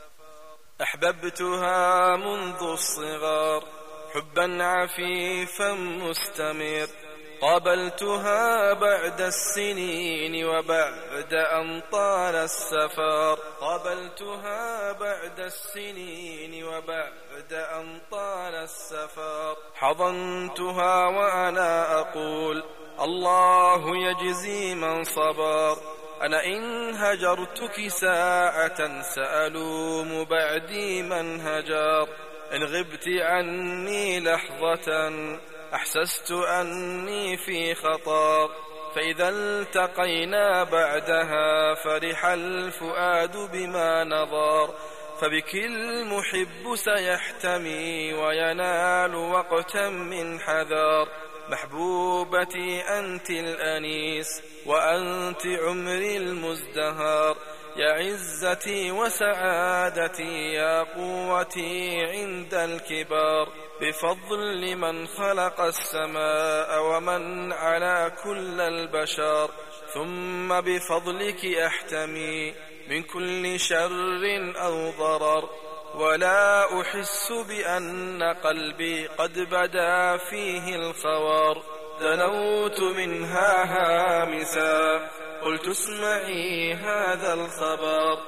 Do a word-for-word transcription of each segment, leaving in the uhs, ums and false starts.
أحببتها منذ الصغار حبا عفيفا مستمر، قابلتها بعد السنين وبعد أن طال السفر، قابلتها بعد السنين وبعد أن طال السفر، حضنتها وأنا أقول الله يجزي من صبر. أنا إن هجرتك ساعة سألوم بعدي من هجر، إن غبت عني لحظة أحسست أني في خطر، فإذا التقينا بعدها فرح الفؤاد بما نظر، فبك المحب سيحتمي وينال وقتا من حذر. محبوبتي أنت الأنيس وأنت عمري المزدهر، يا عزتي وسعادتي يا قوتي عند الكبار، بفضل من خلق السماء ومن على كل البشر، ثم بفضلك أحتمي من كل شر أو ضرر، ولا أحس بأن قلبي قد بدا فيه الخوار. دنوت منها هامسا قلت اسمعي هذا الخبر،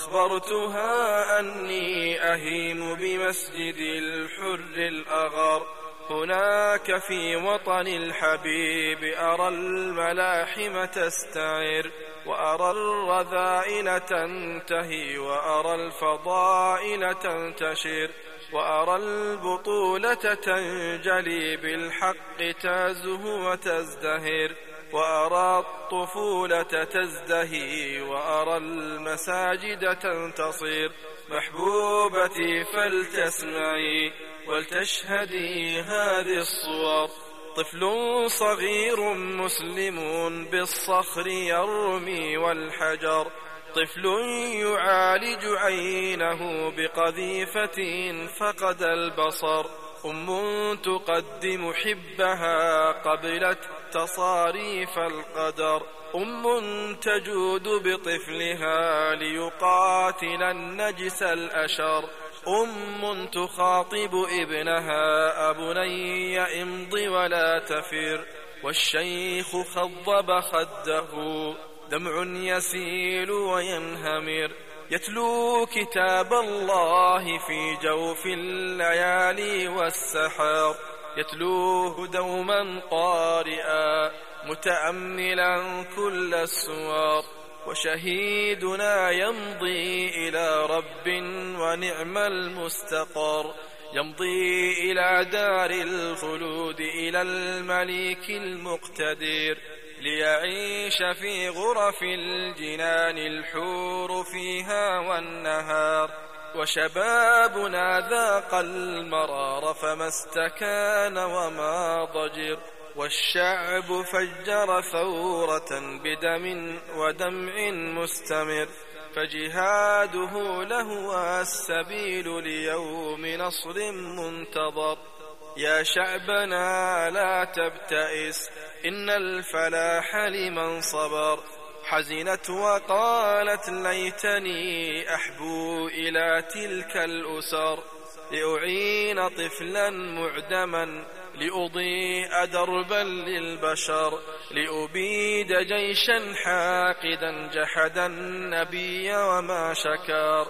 أخبرتها أني أهيم بمسجد الحر الأغر، هناك في وطن الحبيب أرى الملاحم تستعر، وأرى الرذائل تنتهي وأرى الفضائل تنتشر، وأرى البطولة تنجلي بالحق تازه وتزدهر، وأرى الطفولة تزدهي وأرى المساجد تنتصر. محبوبتي فلتسمعي ولتشهدي هذه الصور، طفل صغير مسلم بالصخر يرمي والحجر، طفل يعالج عينه بقذيفة فقد البصر، أم تقدم حبها قبلت تصاريف القدر، أم تجود بطفلها ليقاتل النجس الأشر، أم تخاطب ابنها أبني امض ولا تفر، والشيخ خضب خده دمع يسيل وينهمر، يتلو كتاب الله في جوف الليالي والسحر، يتلوه دوما قارئا متأملا كل السور، وشهيدنا يمضي إلى رب ونعم المستقر، يمضي إلى دار الخلود إلى الملك المقتدر، ليعيش في غرف الجنان الحور فيها والنهار، وشبابنا ذاق المرار فما استكان وما ضجر، والشعب فجر ثورة بدم ودمع مستمر، فجهاده لهو السبيل ليوم نصر منتظر. يا شعبنا لا تبتئس إن الفلاح لمن صبر، حزنت وقالت ليتني أحبو إلى تلك الأسر، لأعين طفلا معدما لأضيء دربا للبشر، لأبيد جيشا حاقدا جحد النبي وما شكر،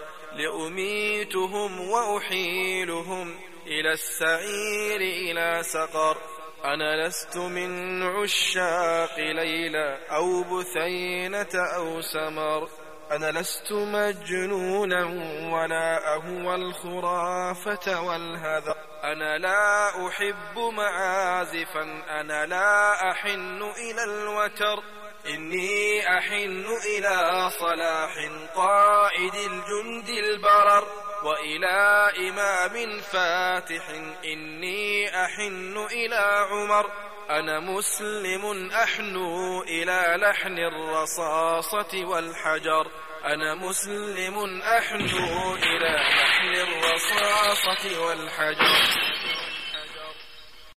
لأميتهم وأحيلهم إلى السعير إلى سقر. أنا لست من عشاق ليلى أو بثينة أو سمر، أنا لست مجنونا ولا أهوى الخرافة والهذر، أنا لا أحب معازفا، أنا لا أحن إلى الوتر، إني أحن إلى صلاح قائد الجند البرر، وإلى إمام فاتح إني أحن إلى عمر، أنا مسلم أحنو إلى لحن الرصاصة والحجر، أنا مسلم أحنو إلى لحن الرصاصة والحجر.